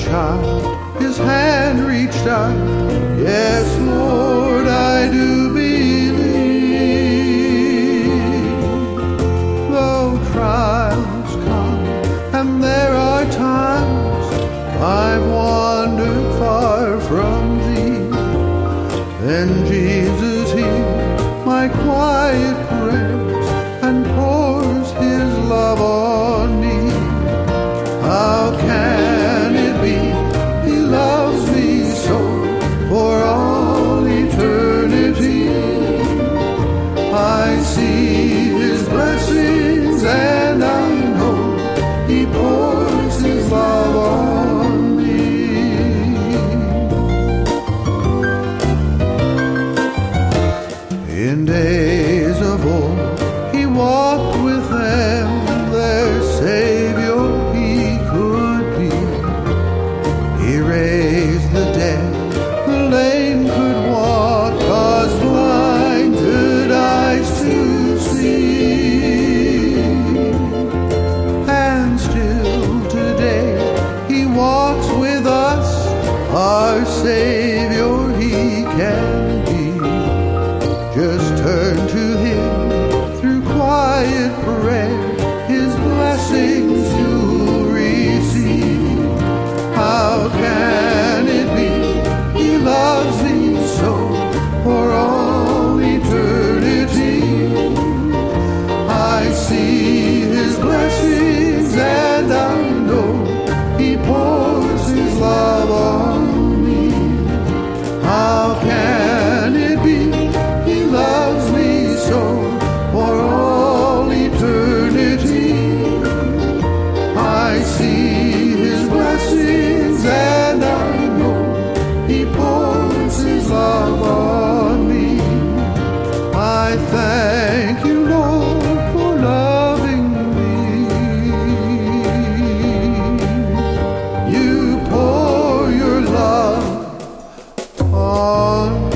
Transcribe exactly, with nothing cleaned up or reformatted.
child, his hand reached out. Yes, Lord, I do believe. Though trials come, and there are times I've wandered far from thee, then Jesus hears my quiet prayers and pours his love on me. How can it be he loves me so for all eternity? I see his blessings and I know he pours his love on me. In days of old he walked with them, their Savior he could be. He raised the dead, the lame could walk, caused blinded eyes to see. And still today he walks with us, our Savior he can be. Just turn to him through quiet prayer, his blessings you'll receive. How can it be he loves me so for all eternity? I see his blessings and I know he pours his love on me. How can it be he loves me so for all eternity? I see his blessings and I know he pours his love on me. I thank you, Lord, for loving me. You pour your love on me.